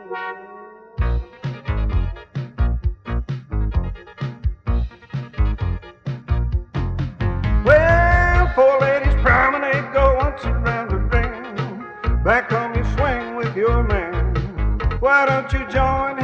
Well, four ladies promenade, go once around the ring. Back home you swing with your man. Why don't you join